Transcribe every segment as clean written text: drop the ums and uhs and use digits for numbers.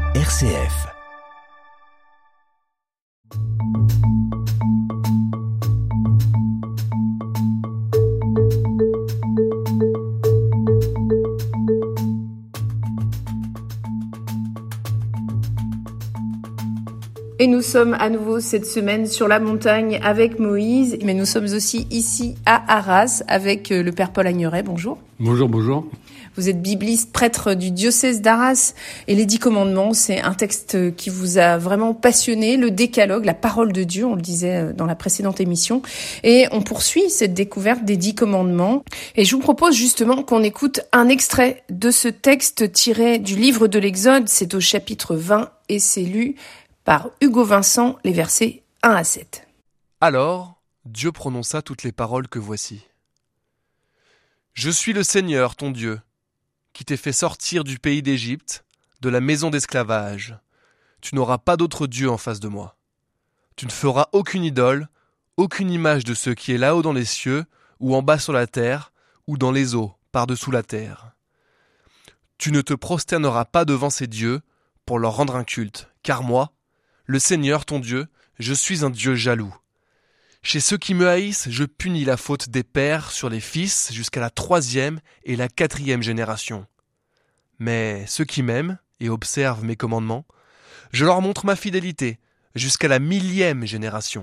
RCF. Et nous sommes à nouveau cette semaine sur la montagne avec Moïse, mais nous sommes aussi ici à Arras avec le Père Paul Agneret. Bonjour. Bonjour, bonjour. Vous êtes bibliste, prêtre du diocèse d'Arras, et les 10 commandements, c'est un texte qui vous a vraiment passionné, le décalogue, la parole de Dieu, on le disait dans la précédente émission. Et on poursuit cette découverte des 10 commandements. Et je vous propose justement qu'on écoute un extrait de ce texte tiré du livre de l'Exode. C'est au chapitre 20 et c'est lu par Hugo Vincent, les versets 1 à 7. Alors, Dieu prononça toutes les paroles que voici. Je suis le Seigneur, ton Dieu, qui t'ai fait sortir du pays d'Égypte, de la maison d'esclavage. Tu n'auras pas d'autre Dieu en face de moi. Tu ne feras aucune idole, aucune image de ce qui est là-haut dans les cieux, ou en bas sur la terre, ou dans les eaux, par-dessous la terre. Tu ne te prosterneras pas devant ces dieux pour leur rendre un culte, car moi, le Seigneur, ton Dieu, je suis un Dieu jaloux. Chez ceux qui me haïssent, je punis la faute des pères sur les fils jusqu'à la 3e et la 4e génération. Mais ceux qui m'aiment et observent mes commandements, je leur montre ma fidélité jusqu'à la 1000e génération.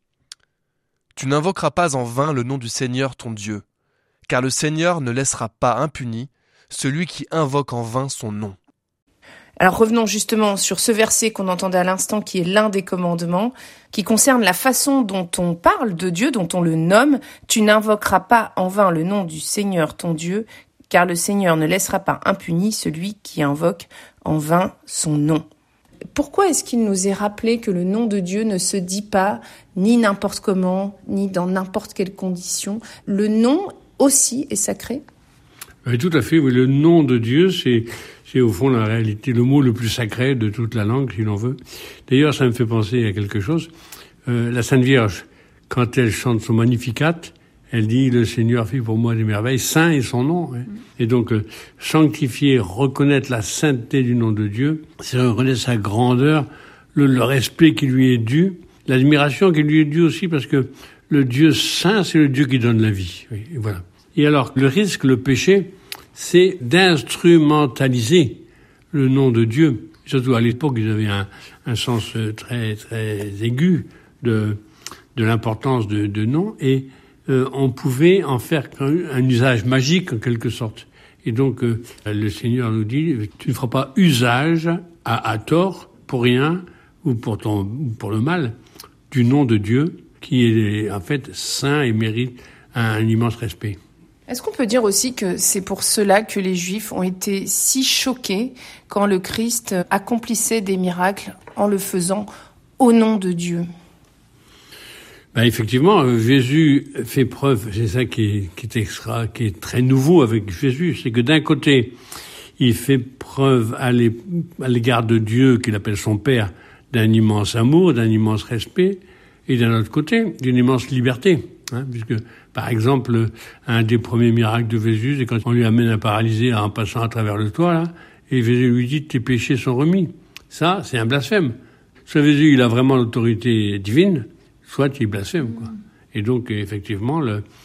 Tu n'invoqueras pas en vain le nom du Seigneur, ton Dieu, car le Seigneur ne laissera pas impuni celui qui invoque en vain son nom. Alors revenons justement sur ce verset qu'on entendait à l'instant, qui est l'un des commandements, qui concerne la façon dont on parle de Dieu, dont on le nomme. Tu n'invoqueras pas en vain le nom du Seigneur ton Dieu, car le Seigneur ne laissera pas impuni celui qui invoque en vain son nom. Pourquoi est-ce qu'il nous est rappelé que le nom de Dieu ne se dit pas ni n'importe comment, ni dans n'importe quelle condition? Le nom aussi est sacré? Oui, tout à fait. Oui, le nom de Dieu, c'est au fond la réalité, le mot le plus sacré de toute la langue, si l'on veut. D'ailleurs, ça me fait penser à quelque chose. La Sainte Vierge, quand elle chante son Magnificat, elle dit « Le Seigneur fit pour moi des merveilles, saint est son nom ». Et donc, sanctifier, reconnaître la sainteté du nom de Dieu, c'est reconnaître sa grandeur, le respect qui lui est dû, l'admiration qui lui est due aussi, parce que le Dieu saint, c'est le Dieu qui donne la vie. Oui, et voilà. Et alors, le risque, le péché, c'est d'instrumentaliser le nom de Dieu. Surtout à l'époque, ils avaient un sens très très aigu de l'importance de nom, et on pouvait en faire un usage magique en quelque sorte. Et donc le Seigneur nous dit, tu ne feras pas usage à tort, pour rien ou pour le mal, du nom de Dieu qui est en fait saint et mérite un immense respect. Est-ce qu'on peut dire aussi que c'est pour cela que les Juifs ont été si choqués quand le Christ accomplissait des miracles en le faisant au nom de Dieu? Effectivement, Jésus fait preuve, c'est ça qui est très nouveau avec Jésus, c'est que d'un côté, il fait preuve à l'égard de Dieu, qu'il appelle son Père, d'un immense amour, d'un immense respect, et d'un autre côté, d'une immense liberté. Puisque, par exemple, un des premiers miracles de Jésus, c'est quand on lui amène un paralysé en passant à travers le toit, là, et Jésus lui dit « tes péchés sont remis ». Ça, c'est un blasphème. Soit Jésus, il a vraiment l'autorité divine, soit il blasphème, quoi. Et donc, effectivement,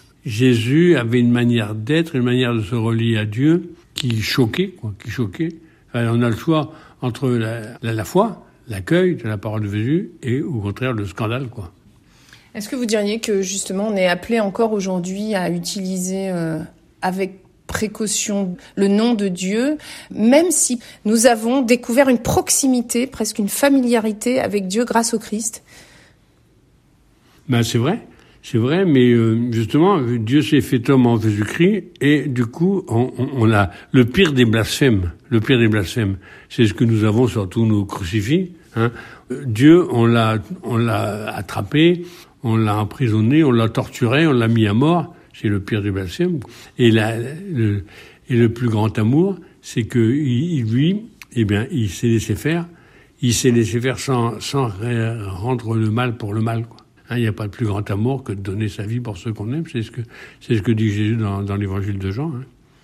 Jésus avait une manière d'être, une manière de se relier à Dieu qui choquait. Alors, on a le choix entre la foi, l'accueil de la parole de Jésus, et au contraire, le scandale, quoi. Est-ce que vous diriez que justement on est appelé encore aujourd'hui à utiliser avec précaution le nom de Dieu, même si nous avons découvert une proximité, presque une familiarité avec Dieu grâce au Christ? C'est vrai, mais justement Dieu s'est fait homme en Jésus-Christ, et du coup on a le pire des blasphèmes. C'est ce que nous avons sur tous nos crucifix. Dieu, on l'a attrapé, on l'a emprisonné, on l'a torturé, on l'a mis à mort. C'est le pire des blasphèmes. Et le plus grand amour, c'est que lui, il s'est laissé faire. Il s'est laissé faire sans rendre le mal pour le mal, quoi. Il n'y a pas de plus grand amour que de donner sa vie pour ceux qu'on aime. C'est ce que dit Jésus dans l'évangile de Jean.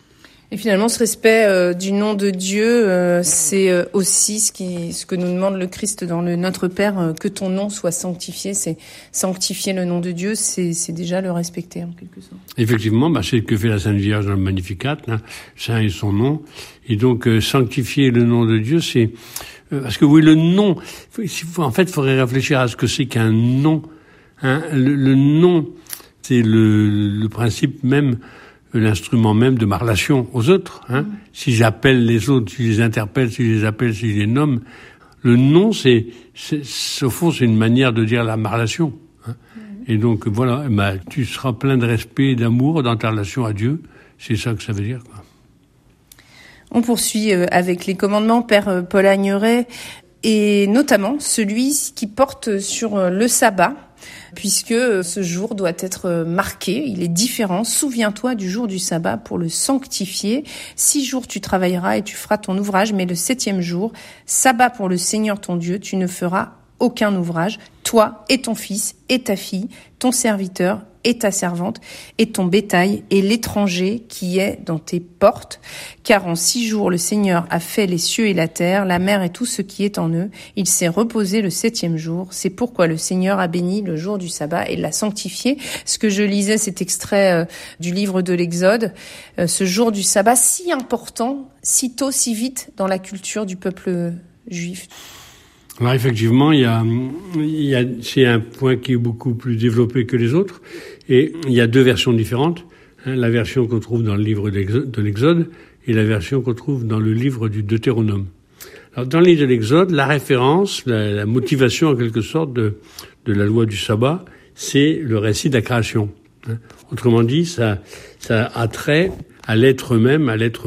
Et finalement, ce respect du nom de Dieu, c'est aussi ce que nous demande le Christ dans le Notre Père, que ton nom soit sanctifié. C'est sanctifier le nom de Dieu, c'est déjà le respecter en quelque sorte. Effectivement, c'est ce que fait la Sainte Vierge dans le Magnificat, Saint est son nom. Et donc, sanctifier le nom de Dieu, c'est... parce que oui, le nom... En fait, il faudrait réfléchir à ce que c'est qu'un nom. Le nom, c'est le principe même... l'instrument même de ma relation aux autres. Si j'appelle les autres, si je les interpelle, si je les appelle, si je les nomme, le nom, au fond, c'est une manière de dire ma relation. Et donc, voilà, tu seras plein de respect et d'amour dans ta relation à Dieu. C'est ça que ça veut dire, quoi. On poursuit avec les commandements, Père Paul Agneret, et notamment celui qui porte sur le sabbat, puisque ce jour doit être marqué, il est différent. Souviens-toi du jour du sabbat pour le sanctifier. 6 jours tu travailleras et tu feras ton ouvrage, mais le 7e jour, sabbat pour le Seigneur ton Dieu, tu ne feras aucun ouvrage, toi et ton fils et ta fille, ton serviteur et ta servante, et ton bétail, et l'étranger qui est dans tes portes. Car en 6 jours, le Seigneur a fait les cieux et la terre, la mer et tout ce qui est en eux. Il s'est reposé le 7e jour. C'est pourquoi le Seigneur a béni le jour du sabbat et l'a sanctifié. Ce que je lisais, cet extrait du livre de l'Exode, ce jour du sabbat si important, si tôt, si vite dans la culture du peuple juif. Alors effectivement, c'est un point qui est beaucoup plus développé que les autres, et il y a 2 versions différentes, la version qu'on trouve dans le livre de l'Exode et la version qu'on trouve dans le livre du Deutéronome. Alors dans le livre de l'Exode, la référence, la motivation en quelque sorte de la loi du sabbat, c'est le récit de la création. Autrement dit, ça a trait à l'être même,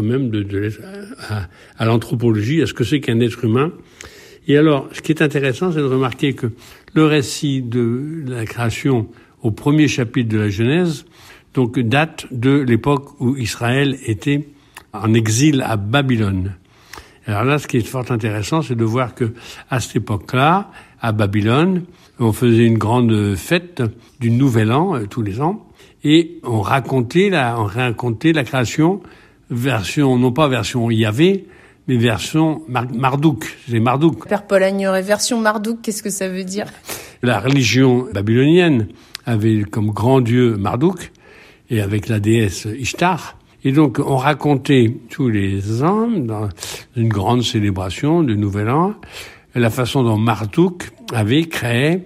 à l'anthropologie, à ce que c'est qu'un être humain. Et alors, ce qui est intéressant, c'est de remarquer que le récit de la création au premier chapitre de la Genèse, donc, date de l'époque où Israël était en exil à Babylone. Alors là, ce qui est fort intéressant, c'est de voir que, à cette époque-là, à Babylone, on faisait une grande fête du Nouvel An, tous les ans, et on racontait la création, non pas version Yahvé, mais version Marduk, c'est Marduk. Père Paul Agneret, version Marduk, qu'est-ce que ça veut dire? La religion babylonienne avait comme grand dieu Marduk, et avec la déesse Ishtar. Et donc, on racontait tous les ans, dans une grande célébration du Nouvel An, la façon dont Marduk avait créé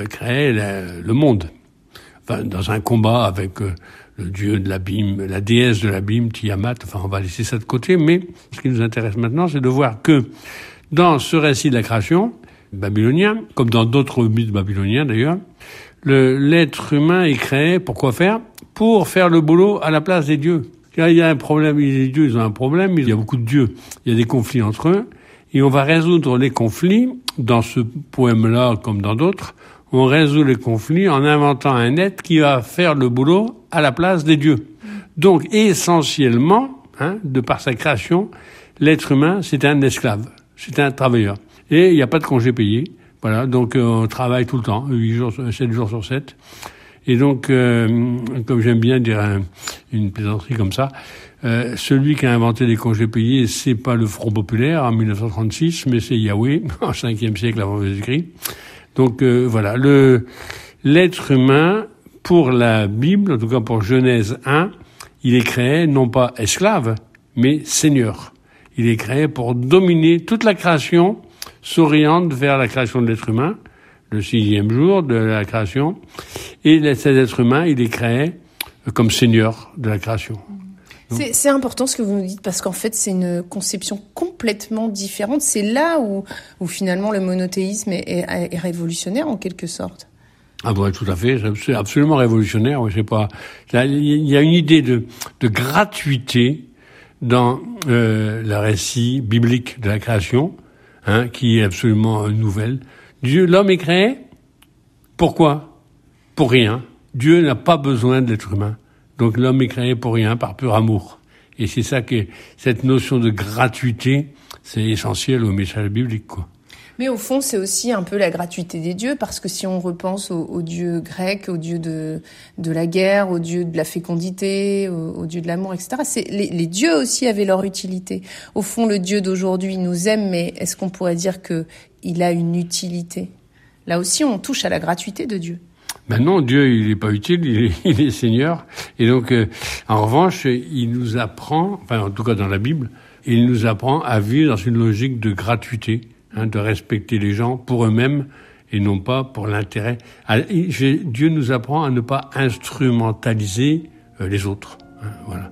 le monde. Enfin, dans un combat avec le dieu de l'abîme, la déesse de l'abîme, Tiamat. Enfin, on va laisser ça de côté, mais ce qui nous intéresse maintenant, c'est de voir que dans ce récit de la création babylonien, comme dans d'autres mythes babyloniens d'ailleurs, l'être humain est créé pour quoi faire? Pour faire le boulot à la place des dieux. Il y a un problème, les dieux ils ont un problème, il y a beaucoup de dieux, il y a des conflits entre eux, et on va résoudre les conflits, dans ce poème-là comme dans d'autres, on résout les conflits en inventant un être qui va faire le boulot à la place des dieux. Donc, essentiellement, de par sa création, l'être humain, c'est un esclave, c'est un travailleur. Et il n'y a pas de congé payé. Voilà, donc on travaille tout le temps, 7 jours sur 7. Et donc, comme j'aime bien dire une plaisanterie comme ça, celui qui a inventé les congés payés, c'est pas le Front populaire en 1936, mais c'est Yahweh, en 5e siècle avant Jésus-Christ. Donc voilà, l'être humain, pour la Bible, en tout cas pour Genèse 1, il est créé non pas esclave, mais seigneur. Il est créé pour dominer toute la création, s'oriente vers la création de l'être humain, le 6e jour de la création, et cet être humain, il est créé comme seigneur de la création. C'est important ce que vous nous dites, parce qu'en fait, c'est une conception complètement différente. C'est là où finalement le monothéisme est révolutionnaire en quelque sorte. Ah ouais, tout à fait, c'est absolument révolutionnaire. Je sais pas. Il y a une idée de gratuité dans le récit biblique de la création, qui est absolument nouvelle. L'homme est créé. Pourquoi? Pour rien. Dieu n'a pas besoin de l'être humain. Donc l'homme est créé pour rien, par pur amour. Et c'est ça que cette notion de gratuité, c'est essentiel au message biblique, quoi. Mais au fond, c'est aussi un peu la gratuité des dieux, parce que si on repense aux dieux grecs, aux dieux de la guerre, aux dieux de la fécondité, aux dieux de l'amour, etc., les dieux aussi avaient leur utilité. Au fond, le Dieu d'aujourd'hui nous aime, mais est-ce qu'on pourrait dire qu'il a une utilité? Là aussi, on touche à la gratuité de Dieu. Ben non, Dieu, il est pas utile, il est Seigneur. Et donc, en revanche, il nous apprend, enfin, en tout cas dans la Bible, il nous apprend à vivre dans une logique de gratuité, de respecter les gens pour eux-mêmes et non pas pour l'intérêt. Dieu nous apprend à ne pas instrumentaliser les autres. Voilà.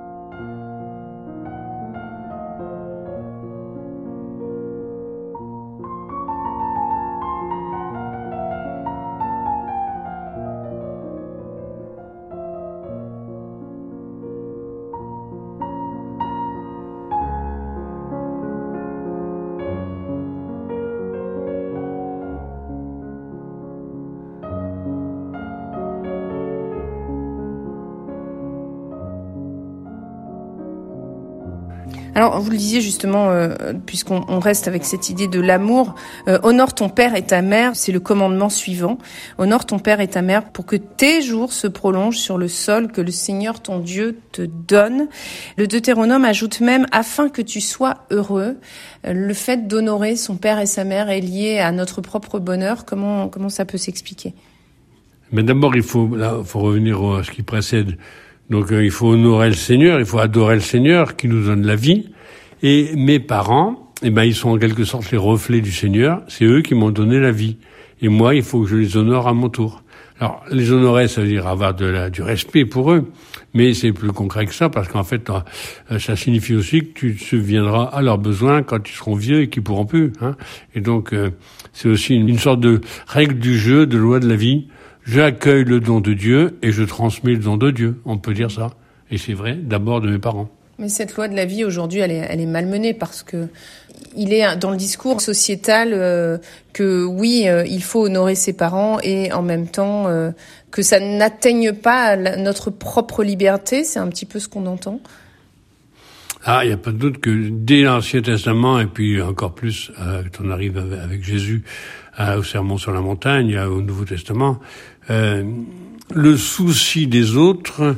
Alors, vous le disiez justement, puisqu'on reste avec cette idée de l'amour, honore ton père et ta mère, c'est le commandement suivant. Honore ton père et ta mère pour que tes jours se prolongent sur le sol que le Seigneur ton Dieu te donne. Le Deutéronome ajoute même, afin que tu sois heureux. Le fait d'honorer son père et sa mère est lié à notre propre bonheur. Comment ça peut s'expliquer? Mais d'abord, il faut revenir à ce qui précède. Donc il faut honorer le Seigneur, il faut adorer le Seigneur qui nous donne la vie. Et mes parents, ils sont en quelque sorte les reflets du Seigneur. C'est eux qui m'ont donné la vie. Et moi, il faut que je les honore à mon tour. Alors, les honorer, ça veut dire avoir du respect pour eux. Mais c'est plus concret que ça, parce qu'en fait, ça signifie aussi que tu subviendras à leurs besoins quand ils seront vieux et qu'ils pourront plus. Et donc, c'est aussi une sorte de règle du jeu, de loi de la vie. J'accueille le don de Dieu et je transmets le don de Dieu. On peut dire ça. Et c'est vrai, d'abord de mes parents. Mais cette loi de la vie, aujourd'hui, elle est malmenée parce que il est dans le discours sociétal que oui, il faut honorer ses parents et en même temps que ça n'atteigne pas notre propre liberté. C'est un petit peu ce qu'on entend. Ah, il n'y a pas de doute que dès l'Ancien Testament, et puis encore plus quand on arrive avec Jésus au Sermon sur la montagne, au Nouveau Testament, le souci des autres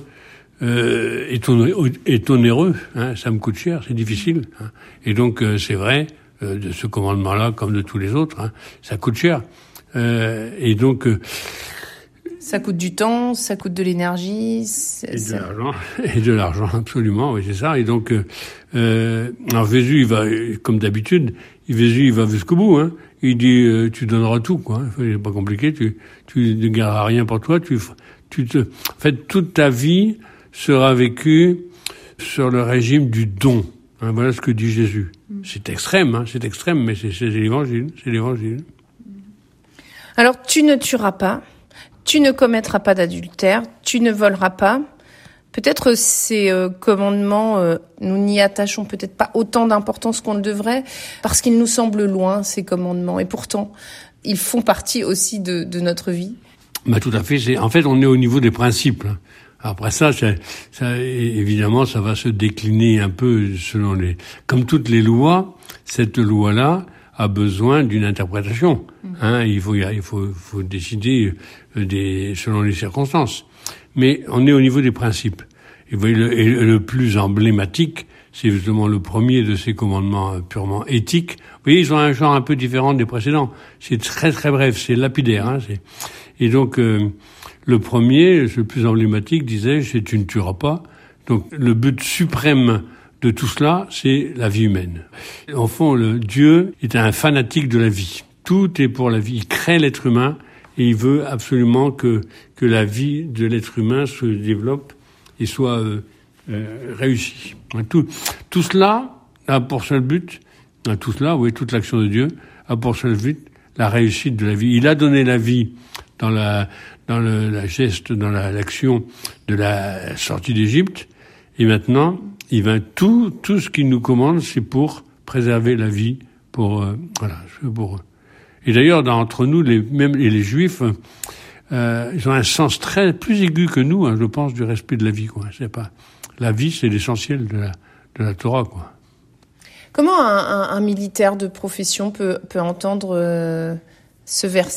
est onéreux. Ça me coûte cher, c'est difficile. Et donc, c'est vrai, de ce commandement-là, comme de tous les autres, ça coûte cher. Et donc... ça coûte du temps, ça coûte de l'énergie... Et de l'argent, absolument, oui, c'est ça. Et donc, alors Jésus, il va, comme d'habitude, Jésus, il va jusqu'au bout, Il dit, tu donneras tout, quoi. C'est pas compliqué, tu ne garderas rien pour toi, en fait, toute ta vie sera vécue sur le régime du don. Voilà ce que dit Jésus. C'est extrême, mais c'est l'évangile, Alors, tu ne tueras pas, tu ne commettras pas d'adultère, tu ne voleras pas. Peut-être ces commandements, nous n'y attachons peut-être pas autant d'importance qu'on le devrait, parce qu'ils nous semblent loin, ces commandements. Et pourtant, ils font partie aussi de notre vie. Tout à fait. En fait, on est au niveau des principes. Après ça, évidemment, ça va se décliner un peu selon comme toutes les lois. Cette loi-là a besoin d'une interprétation. Il faut décider selon les circonstances. Mais on est au niveau des principes. Et vous voyez, le plus emblématique, c'est justement le premier de ces commandements purement éthiques. Vous voyez, ils ont un genre un peu différent des précédents. C'est très très bref, c'est lapidaire. Et donc, le premier, le plus emblématique, disais-je, c'est tu ne tueras pas. Donc, le but suprême de tout cela, c'est la vie humaine. En fond, Dieu est un fanatique de la vie. Tout est pour la vie. Il crée l'être humain et il veut absolument que la vie de l'être humain se développe et soit réussie. Tout cela a pour seul but, toute l'action de Dieu a pour seul but la réussite de la vie. Il a donné la vie dans l'action de la sortie d'Égypte, et maintenant, tout ce qu'il nous commande, c'est pour préserver la vie, pour eux. Et d'ailleurs, entre nous, les Juifs, ils ont un sens plus aigu que nous, je pense, du respect de la vie, quoi. La vie, c'est l'essentiel de la Torah, quoi. Comment un militaire de profession peut entendre ce verset ?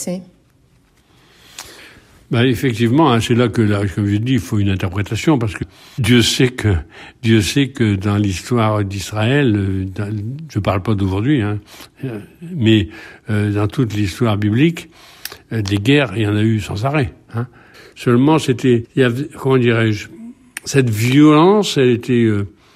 Effectivement, c'est là que, comme je dis, il faut une interprétation, parce que Dieu sait que dans l'histoire d'Israël, je parle pas d'aujourd'hui, mais dans toute l'histoire biblique, des guerres, il y en a eu sans arrêt. Seulement, comment dirais-je, cette violence, elle était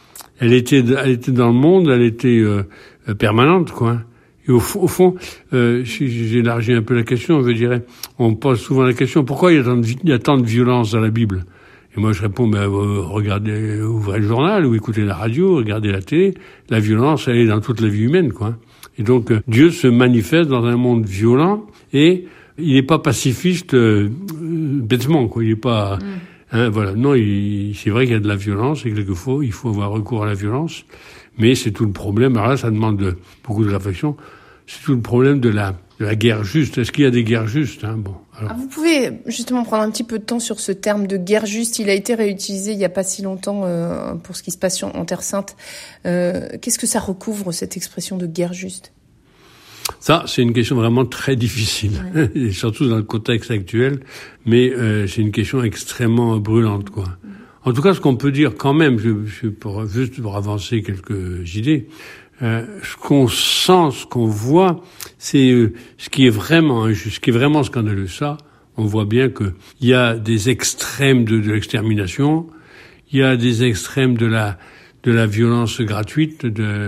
dans le monde, elle était permanente, quoi. Et au fond, si j'élargis un peu la question, je dirais, on pose souvent la question, pourquoi il y a tant de violence dans la Bible? Et moi, je réponds, regardez, ouvrez le journal, ou écoutez la radio, regardez la télé. La violence, elle est dans toute la vie humaine, quoi. Et donc, Dieu se manifeste dans un monde violent, et il n'est pas pacifiste bêtement, quoi. Il n'est pas... voilà. Non, c'est vrai qu'il y a de la violence, et quelquefois, il faut avoir recours à la violence. Mais c'est tout le problème. Alors là, ça demande beaucoup de réflexion. C'est tout le problème de la guerre juste. Est-ce qu'il y a des guerres justes? Vous pouvez justement prendre un petit peu de temps sur ce terme de guerre juste. Il a été réutilisé il n'y a pas si longtemps pour ce qui se passe en Terre Sainte. Qu'est-ce que ça recouvre, cette expression de guerre juste? Ça, c'est une question vraiment très difficile, et surtout dans le contexte actuel. Mais c'est une question extrêmement brûlante, quoi. En tout cas, ce qu'on peut dire quand même, juste pour avancer quelques idées, ce qu'on sent, ce qu'on voit, c'est ce qui est vraiment injuste, ce qui est vraiment scandaleux. Ça, on voit bien que il y a des extrêmes de l'extermination, il y a des extrêmes de la violence gratuite,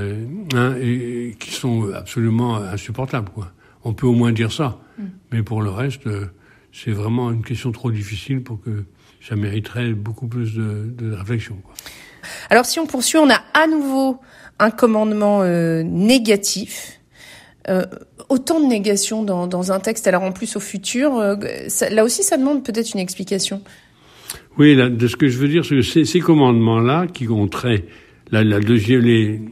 et qui sont absolument insupportables, quoi. On peut au moins dire ça. Mais pour le reste, c'est vraiment une question trop difficile pour que ça mériterait beaucoup plus de réflexion, quoi. Alors si on poursuit, on a à nouveau un commandement négatif. Autant de négations dans un texte, alors en plus au futur, là aussi ça demande peut-être une explication. Oui, de ce que je veux dire, c'est que ces commandements-là qui ont trait, la deuxième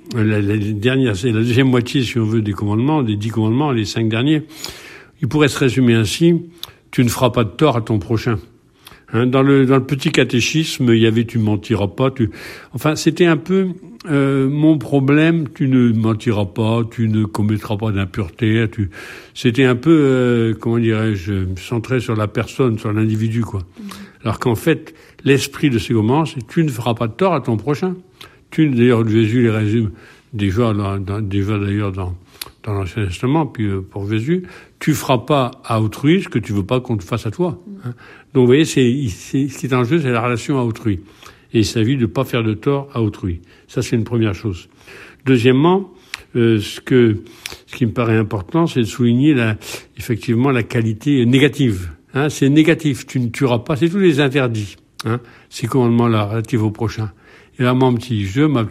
moitié, si on veut, des commandements, des 10 commandements, les 5 derniers, ils pourraient se résumer ainsi: tu ne feras pas de tort à ton prochain. Dans le petit catéchisme, il y avait tu mentiras pas. Enfin, c'était un peu mon problème. Tu ne mentiras pas, tu ne commettras pas d'impureté. C'était un peu comment dirais-je, centré sur la personne, sur l'individu, quoi. Alors qu'en fait, l'esprit de ces commandements, c'est tu ne feras pas de tort à ton prochain. D'ailleurs, Jésus les résume déjà d'ailleurs dans l'Ancien Testament, puis pour Jésus, tu feras pas à autrui ce que tu veux pas qu'on te fasse à toi. Donc vous voyez, ce qui est en jeu, c'est la relation à autrui. Et il s'agit de pas faire de tort à autrui. Ça, c'est une première chose. Deuxièmement, ce qui me paraît important, c'est de souligner effectivement la qualité négative. C'est négatif. Tu ne tueras pas. C'est tous les interdits. Ces commandements-là, relatifs au prochain. Et là, mon petit jeu, ma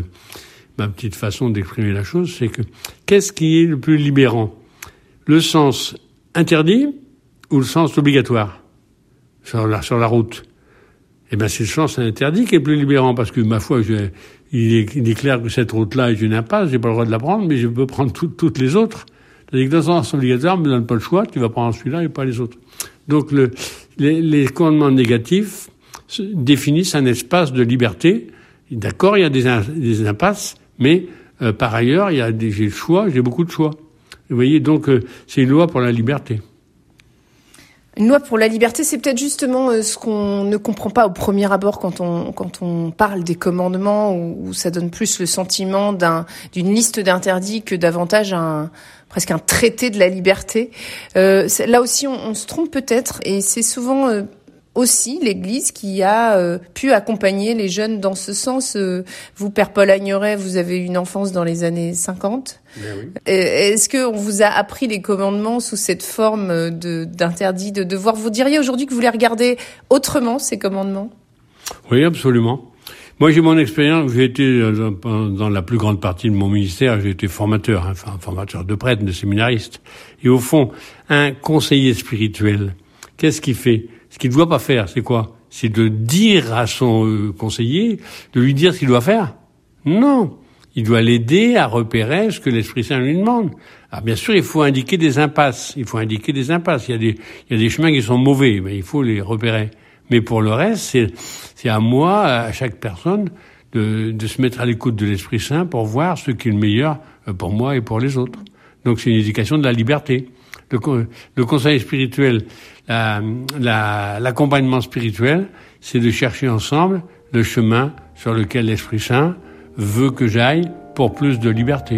petite façon d'exprimer la chose, c'est que qu'est-ce qui est le plus libérant? Le sens interdit ou le sens obligatoire sur la route? Eh ben, c'est le sens interdit qui est plus libérant, parce que, ma foi, il est clair que cette route-là est une impasse, j'ai pas le droit de la prendre, mais je peux prendre toutes les autres. C'est-à-dire que le sens obligatoire me donne pas le choix, tu vas prendre celui-là et pas les autres. Donc, les commandements négatifs définissent un espace de liberté. D'accord, il y a des impasses, mais par ailleurs, j'ai le choix, j'ai beaucoup de choix. Vous voyez, donc c'est une loi pour la liberté. Une loi pour la liberté, c'est peut-être justement ce qu'on ne comprend pas au premier abord quand on parle des commandements, où ça donne plus le sentiment d'une liste d'interdits que davantage presque un traité de la liberté. Là aussi, on se trompe peut-être, et c'est souvent aussi l'Église qui a pu accompagner les jeunes dans ce sens. Vous, Père Paul Agnoret, vous avez eu une enfance dans les années 50. Oui. Est-ce qu'on vous a appris les commandements sous cette forme d'interdit, de devoir? Vous diriez aujourd'hui que vous les regardez autrement, ces commandements? Oui, absolument. Moi, j'ai mon expérience. J'ai été, dans la plus grande partie de mon ministère, j'ai été formateur de prêtres, de séminaristes. Et au fond, un conseiller spirituel, qu'est-ce qu'il fait? Ce qu'il ne doit pas faire, c'est quoi? C'est de dire à son conseiller, de lui dire ce qu'il doit faire? Non. Il doit l'aider à repérer ce que l'Esprit Saint lui demande. Alors bien sûr, il faut indiquer des impasses. Il y a des chemins qui sont mauvais, mais il faut les repérer. Mais pour le reste, c'est à moi, à chaque personne, de se mettre à l'écoute de l'Esprit Saint pour voir ce qui est le meilleur pour moi et pour les autres. Donc c'est une éducation de la liberté. Le conseil spirituel, l'accompagnement spirituel, c'est de chercher ensemble le chemin sur lequel l'Esprit Saint veut que j'aille pour plus de liberté.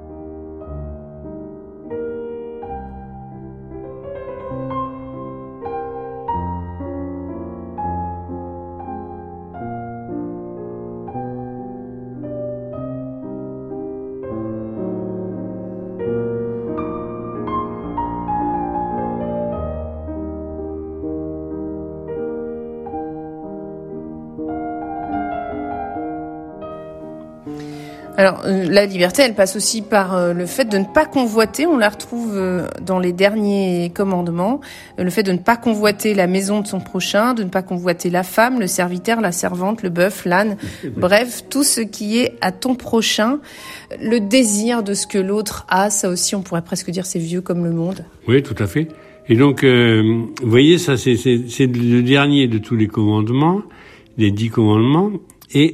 Alors, la liberté, elle passe aussi par le fait de ne pas convoiter, on la retrouve dans les derniers commandements, le fait de ne pas convoiter la maison de son prochain, de ne pas convoiter la femme, le serviteur, la servante, le bœuf, l'âne, bref, tout ce qui est à ton prochain. Le désir de ce que l'autre a, ça aussi, on pourrait presque dire c'est vieux comme le monde. Oui, tout à fait. Et donc, vous voyez, ça c'est le dernier de tous les commandements, les 10 commandements, et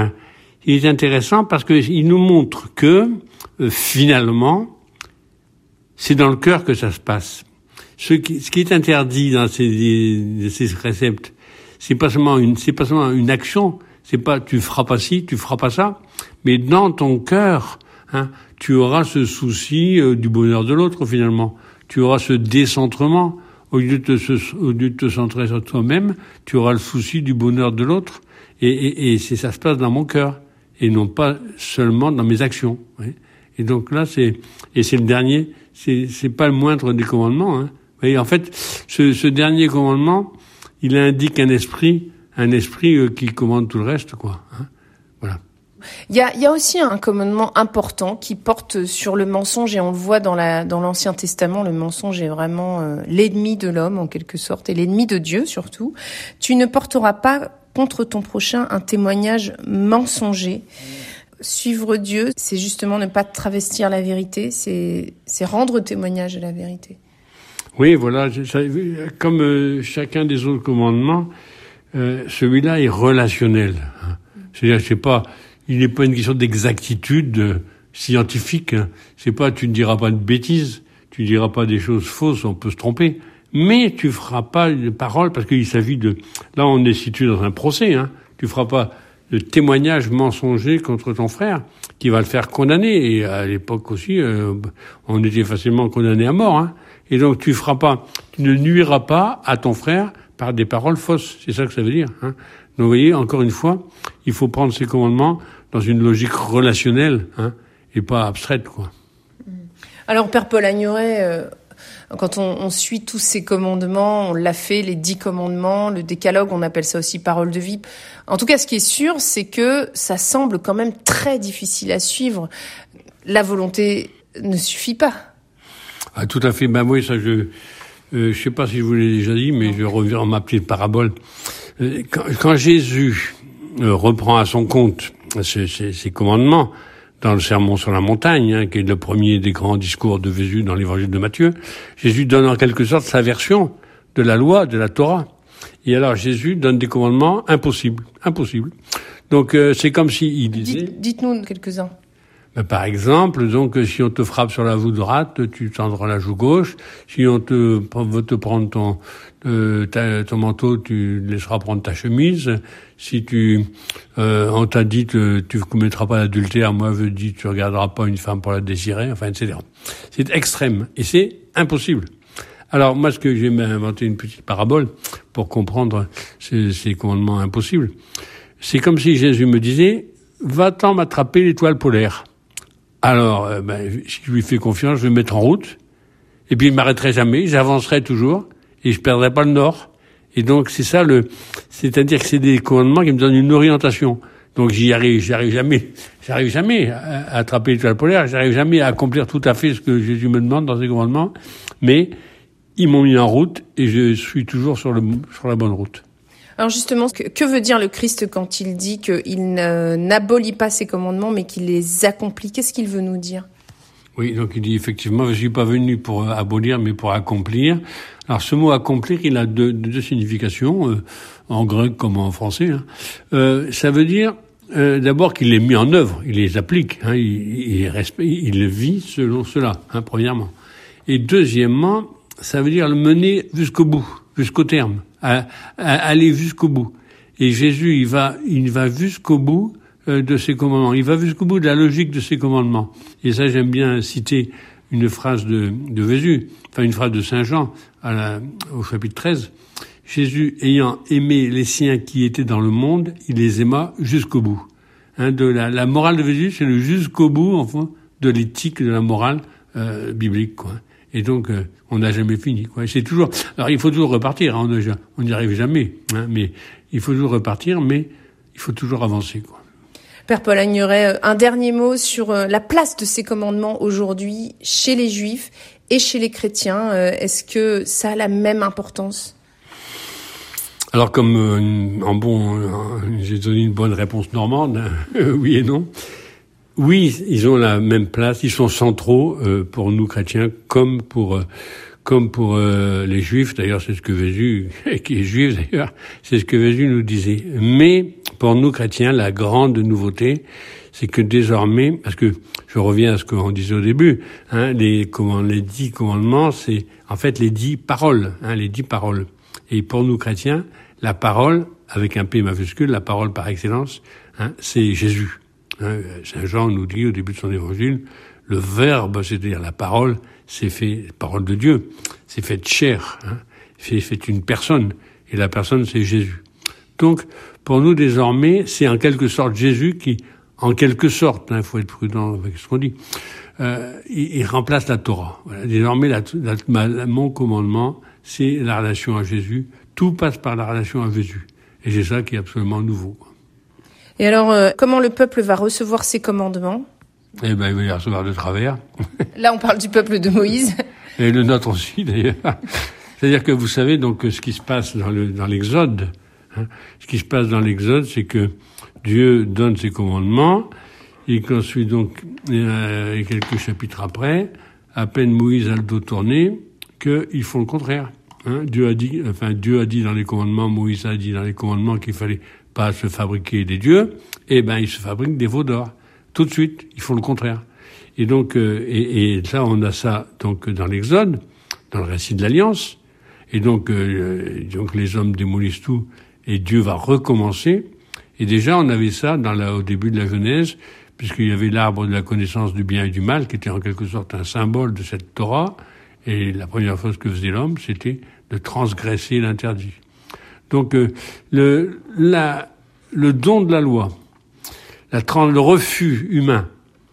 il est intéressant parce que il nous montre que finalement, c'est dans le cœur que ça se passe. Ce qui est interdit dans ces préceptes, c'est pas seulement une action, c'est pas tu feras pas ci, tu feras pas ça, mais dans ton cœur, tu auras ce souci du bonheur de l'autre finalement. Tu auras ce décentrement. Au lieu de te centrer sur toi-même, tu auras le souci du bonheur de l'autre. Et ça se passe dans mon cœur. Et non pas seulement dans mes actions. Oui. Et donc là, c'est le dernier, c'est pas le moindre des commandements. Vous voyez, en fait, ce dernier commandement, il indique un esprit qui commande tout le reste, quoi. Voilà. Il y a aussi un commandement important qui porte sur le mensonge, et on le voit dans l'Ancien Testament. Le mensonge est vraiment l'ennemi de l'homme en quelque sorte, et l'ennemi de Dieu surtout. Tu ne porteras pas contre ton prochain un témoignage mensonger. Suivre Dieu, c'est justement ne pas travestir la vérité, c'est rendre témoignage à la vérité. Oui, voilà, comme chacun des autres commandements, celui-là est relationnel. C'est-à-dire, il n'est pas une question d'exactitude scientifique. C'est pas, tu ne diras pas de bêtises, tu ne diras pas des choses fausses, on peut se tromper. Mais tu feras pas de parole, parce qu'il s'agit là on est situé dans un procès, tu feras pas de témoignage mensonger contre ton frère, qui va le faire condamner, et à l'époque aussi, on était facilement condamné à mort, Et donc tu ne nuiras pas à ton frère par des paroles fausses, c'est ça que ça veut dire, Donc vous voyez, encore une fois, il faut prendre ces commandements dans une logique relationnelle, et pas abstraite, quoi. Alors, Père Paul Agnoret, quand on suit tous ces commandements, on l'a fait, les 10 commandements, le décalogue, on appelle ça aussi parole de vie. En tout cas, ce qui est sûr, c'est que ça semble quand même très difficile à suivre. La volonté ne suffit pas. Ah, tout à fait. Ben oui, ça, je sais pas si je vous l'ai déjà dit, mais je reviens à ma petite parabole. Quand Jésus reprend à son compte ces commandements, dans le Sermon sur la montagne, qui est le premier des grands discours de Jésus dans l'évangile de Matthieu, Jésus donne en quelque sorte sa version de la loi, de la Torah. Et alors Jésus donne des commandements impossibles. Donc c'est comme s'il disait... Dites-nous quelques-uns. Par exemple, donc, si on te frappe sur la joue droite, tu tendras la joue gauche. Si on veut te prendre ton manteau, tu laisseras prendre ta chemise. Si on t'a dit tu commettras pas l'adultère, moi je dis tu regarderas pas une femme pour la désirer, enfin, etc. C'est extrême. Et c'est impossible. Alors, moi, ce que j'ai inventé une petite parabole pour comprendre ces commandements impossibles. C'est comme si Jésus me disait, va-t'en m'attraper l'étoile polaire. Alors, si je lui fais confiance, je vais me mettre en route, et puis il m'arrêterait jamais, j'avancerai toujours, et je perdrai pas le nord. Et donc, c'est ça c'est-à-dire que c'est des commandements qui me donnent une orientation. Donc, j'arrive jamais à attraper l'étoile polaire, j'arrive jamais à accomplir tout à fait ce que Jésus me demande dans ses commandements, mais ils m'ont mis en route, et je suis toujours sur la bonne route. Alors justement, que veut dire le Christ quand il dit qu'il n'abolit pas ses commandements, mais qu'il les accomplit? Qu'est-ce qu'il veut nous dire? Oui, donc il dit effectivement, je suis pas venu pour abolir, mais pour accomplir. Alors ce mot accomplir, il a deux significations, en grec comme en français. Ça veut dire d'abord qu'il les met en œuvre, il les applique, hein, il vit selon cela, hein, premièrement. Et deuxièmement, ça veut dire le mener jusqu'au bout, jusqu'au terme, aller jusqu'au bout. Et Jésus, il va jusqu'au bout de ses commandements. Il va jusqu'au bout de la logique de ses commandements. Et ça, j'aime bien citer une phrase de Jésus, enfin une phrase de Saint Jean au chapitre 13. Jésus, ayant aimé les siens qui étaient dans le monde, il les aima jusqu'au bout. Hein, la morale de Jésus, c'est le jusqu'au bout, enfin, de l'éthique, de la morale biblique, quoi. Et donc, on n'a jamais fini, quoi. Et c'est toujours. Alors, il faut toujours repartir. Hein, on n'y arrive jamais, hein, mais il faut toujours repartir, mais il faut toujours avancer, quoi. Père Paul Agneret, un dernier mot sur la place de ces commandements aujourd'hui chez les Juifs et chez les chrétiens. Est-ce que ça a la même importance ? Alors, comme j'ai donné une bonne réponse normande, oui et non. Oui, ils ont la même place, ils sont centraux pour nous chrétiens, comme pour les Juifs. D'ailleurs, c'est ce que Jésus, qui est juif d'ailleurs, c'est ce que Jésus nous disait. Mais pour nous chrétiens, la grande nouveauté, c'est que désormais, parce que je reviens à ce qu'on disait au début, hein, les 10 commandements, c'est en fait les 10 paroles, hein, les 10 paroles. Et pour nous chrétiens, la parole, avec un P majuscule, la parole par excellence, hein, c'est Jésus. Hein, Saint Jean nous dit au début de son évangile, le Verbe, c'est-à-dire la parole, c'est fait, parole de Dieu, c'est fait de chair, hein, c'est fait une personne, et la personne c'est Jésus. Donc, pour nous désormais, c'est en quelque sorte Jésus qui, en quelque sorte, hein, faut être prudent avec ce qu'on dit, il remplace la Torah. Voilà. Désormais, mon commandement, c'est la relation à Jésus. Tout passe par la relation à Jésus. Et c'est ça qui est absolument nouveau, quoi. Et alors, comment le peuple va recevoir ces commandements ? Eh ben, il va les recevoir de travers. Là, on parle du peuple de Moïse. Et le nôtre aussi, d'ailleurs. C'est-à-dire que vous savez, donc, ce qui se passe dans l'Exode, hein, ce qui se passe dans l'Exode, c'est que Dieu donne ses commandements, et qu'ensuite, donc, quelques chapitres après, à peine Moïse a le dos tourné, qu'ils font le contraire. Hein, Dieu a dit dans les commandements, Moïse a dit dans les commandements qu'il fallait pas se fabriquer des dieux, et ben, ils se fabriquent des veaux d'or. Tout de suite, ils font le contraire. Et donc, et ça, on a ça, donc, dans l'Exode, dans le récit de l'Alliance. Et donc les hommes démolissent tout, et Dieu va recommencer. Et déjà, on avait ça au début de la Genèse, puisqu'il y avait l'arbre de la connaissance du bien et du mal, qui était en quelque sorte un symbole de cette Torah. Et la première chose que faisait l'homme, c'était de transgresser l'interdit. Donc, le don de la loi, le refus humain,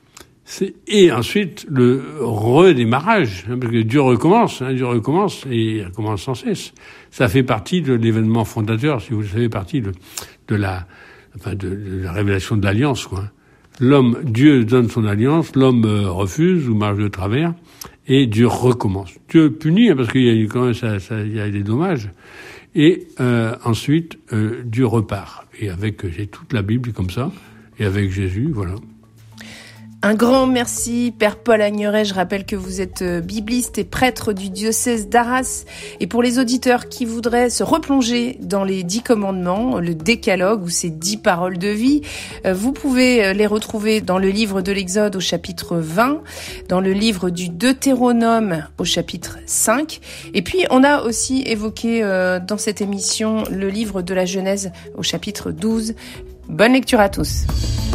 et ensuite le redémarrage, hein, parce que Dieu recommence, et il recommence sans cesse. Ça fait partie de l'événement fondateur, si vous le savez, partie de la révélation de l'alliance, quoi. Dieu donne son alliance, l'homme refuse ou marche de travers, et Dieu recommence. Dieu punit, hein, parce qu'il y a quand même il y a des dommages. Et ensuite, Dieu repart. Et j'ai toute la Bible comme ça, et avec Jésus, voilà. Un grand merci, Père Paul Agneret. Je rappelle que vous êtes bibliste et prêtre du diocèse d'Arras. Et pour les auditeurs qui voudraient se replonger dans les 10 commandements, le décalogue ou ces 10 paroles de vie, vous pouvez les retrouver dans le livre de l'Exode au chapitre 20, dans le livre du Deutéronome au chapitre 5. Et puis, on a aussi évoqué dans cette émission le livre de la Genèse au chapitre 12. Bonne lecture à tous.